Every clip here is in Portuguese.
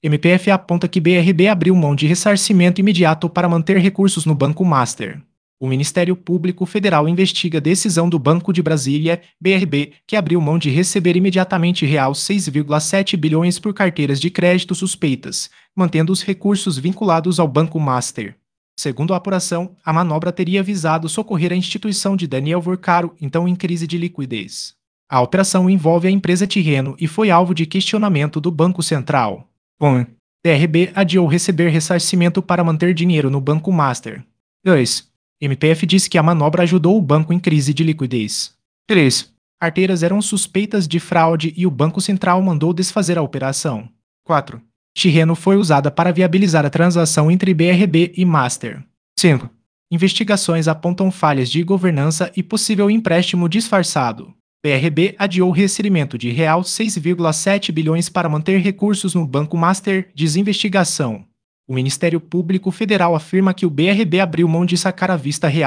MPF aponta que BRB abriu mão de ressarcimento imediato para manter recursos no Banco Master. O Ministério Público Federal investiga a decisão do Banco de Brasília, BRB, que abriu mão de receber imediatamente R$ 6,7 bilhões por carteiras de crédito suspeitas, mantendo os recursos vinculados ao Banco Master. Segundo a apuração, a manobra teria visado socorrer a instituição de Daniel Vorcaro, então em crise de liquidez. A operação envolve a empresa Tirreno e foi alvo de questionamento do Banco Central. BRB adiou receber ressarcimento para manter dinheiro no Banco Master. 2. MPF disse que a manobra ajudou o banco em crise de liquidez. 3. Carteiras eram suspeitas de fraude e o Banco Central mandou desfazer a operação. 4. Tirreno foi usada para viabilizar a transação entre BRB e Master. 5. Investigações apontam falhas de governança e possível empréstimo disfarçado. BRB adiou o recebimento de R$ 6,7 bilhões para manter recursos no Banco Master, diz investigação. O Ministério Público Federal afirma que o BRB abriu mão de sacar à vista R$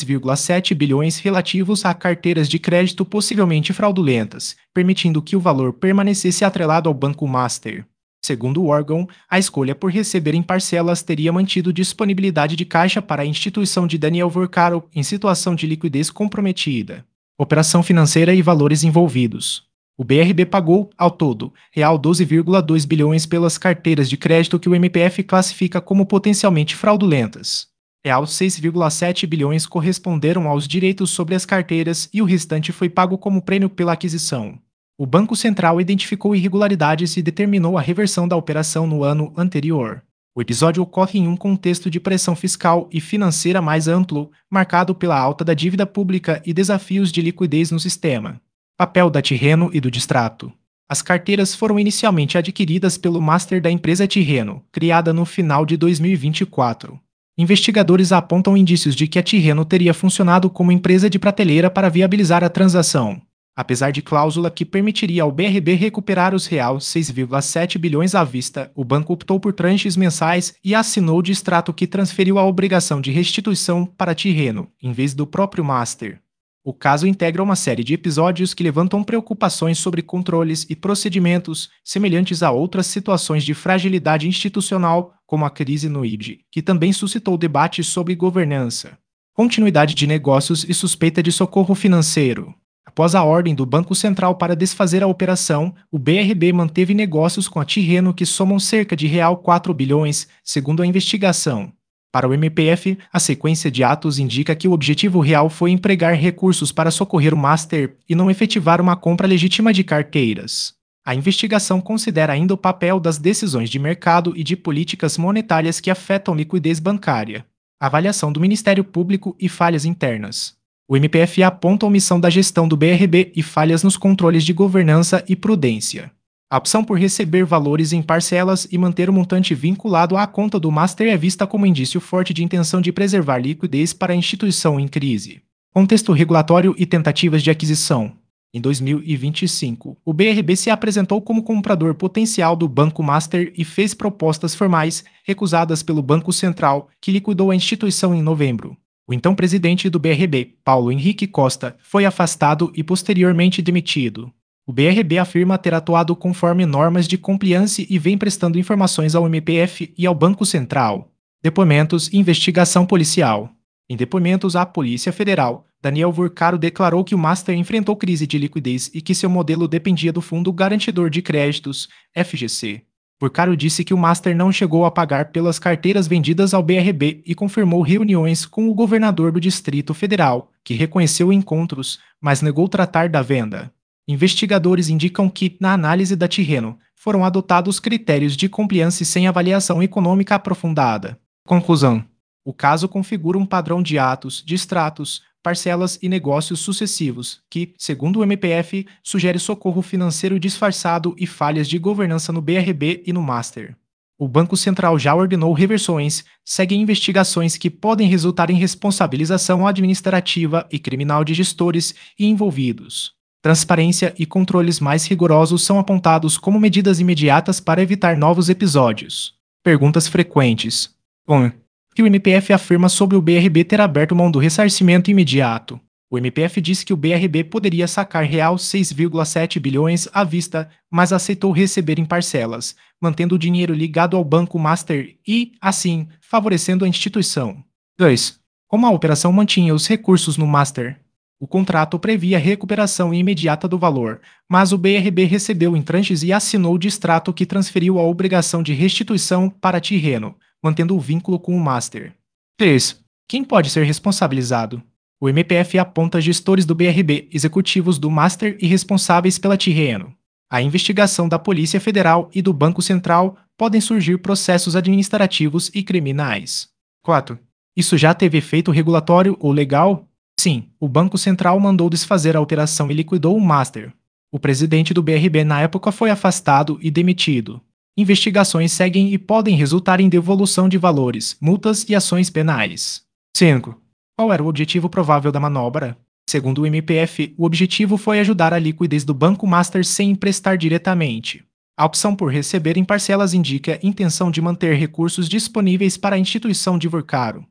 6,7 bilhões relativos a carteiras de crédito possivelmente fraudulentas, permitindo que o valor permanecesse atrelado ao Banco Master. Segundo o órgão, a escolha por receber em parcelas teria mantido disponibilidade de caixa para a instituição de Daniel Vorcaro em situação de liquidez comprometida. Operação financeira e valores envolvidos. O BRB pagou, ao todo, R$ 12,2 bilhões pelas carteiras de crédito que o MPF classifica como potencialmente fraudulentas. R$ 6,7 bilhões corresponderam aos direitos sobre as carteiras e o restante foi pago como prêmio pela aquisição. O Banco Central identificou irregularidades e determinou a reversão da operação no ano anterior. O episódio ocorre em um contexto de pressão fiscal e financeira mais amplo, marcado pela alta da dívida pública e desafios de liquidez no sistema. Papel da Tirreno e do Distrato. As carteiras foram inicialmente adquiridas pelo Master da empresa Tirreno, criada no final de 2024. Investigadores apontam indícios de que a Tirreno teria funcionado como empresa de prateleira para viabilizar a transação. Apesar de cláusula que permitiria ao BRB recuperar os R$ 6,7 bilhões à vista, o banco optou por tranches mensais e assinou o distrato que transferiu a obrigação de restituição para Tirreno, em vez do próprio Master. O caso integra uma série de episódios que levantam preocupações sobre controles e procedimentos semelhantes a outras situações de fragilidade institucional, como a crise no ID, que também suscitou debates sobre governança, continuidade de negócios e suspeita de socorro financeiro. Após a ordem do Banco Central para desfazer a operação, o BRB manteve negócios com a Tirreno que somam cerca de R$ 4 bilhões, segundo a investigação. Para o MPF, a sequência de atos indica que o objetivo real foi empregar recursos para socorrer o Master e não efetivar uma compra legítima de carteiras. A investigação considera ainda o papel das decisões de mercado e de políticas monetárias que afetam liquidez bancária, avaliação do Ministério Público e falhas internas. O MPF aponta a omissão da gestão do BRB e falhas nos controles de governança e prudência. A opção por receber valores em parcelas e manter o montante vinculado à conta do Master é vista como indício forte de intenção de preservar liquidez para a instituição em crise. Contexto regulatório e tentativas de aquisição. Em 2025, o BRB se apresentou como comprador potencial do Banco Master e fez propostas formais, recusadas pelo Banco Central, que liquidou a instituição em novembro. O então presidente do BRB, Paulo Henrique Costa, foi afastado e posteriormente demitido. O BRB afirma ter atuado conforme normas de compliance e vem prestando informações ao MPF e ao Banco Central. Depoimentos e investigação policial. Em depoimentos à Polícia Federal, Daniel Vorcaro declarou que o Master enfrentou crise de liquidez e que seu modelo dependia do Fundo Garantidor de Créditos, FGC. Vorcaro disse que o Master não chegou a pagar pelas carteiras vendidas ao BRB e confirmou reuniões com o governador do Distrito Federal, que reconheceu encontros, mas negou tratar da venda. Investigadores indicam que, na análise da Tirreno, foram adotados critérios de compliance sem avaliação econômica aprofundada. Conclusão: o caso configura um padrão de atos, distratos, parcelas e negócios sucessivos que, segundo o MPF, sugere socorro financeiro disfarçado e falhas de governança no BRB e no Master. O Banco Central já ordenou reversões, seguem investigações que podem resultar em responsabilização administrativa e criminal de gestores e envolvidos. Transparência e controles mais rigorosos são apontados como medidas imediatas para evitar novos episódios. Perguntas frequentes. 1. O que o MPF afirma sobre o BRB ter aberto mão do ressarcimento imediato? O MPF disse que o BRB poderia sacar real 6,7 bilhões à vista, mas aceitou receber em parcelas, mantendo o dinheiro ligado ao Banco Master e, assim, favorecendo a instituição. 2. Como a operação mantinha os recursos no Master? O contrato previa recuperação imediata do valor, mas o BRB recebeu em tranches e assinou o distrato que transferiu a obrigação de restituição para Tirreno, mantendo o vínculo com o Master. 3. Quem pode ser responsabilizado? O MPF aponta gestores do BRB, executivos do Master e responsáveis pela Tirreno. A investigação da Polícia Federal e do Banco Central podem surgir processos administrativos e criminais. 4. Isso já teve efeito regulatório ou legal? Sim, o Banco Central mandou desfazer a operação e liquidou o Master. O presidente do BRB na época foi afastado e demitido. Investigações seguem e podem resultar em devolução de valores, multas e ações penais. 5. Qual era o objetivo provável da manobra? Segundo o MPF, o objetivo foi ajudar a liquidez do Banco Master sem emprestar diretamente. A opção por receber em parcelas indica intenção de manter recursos disponíveis para a instituição de Vurcaro.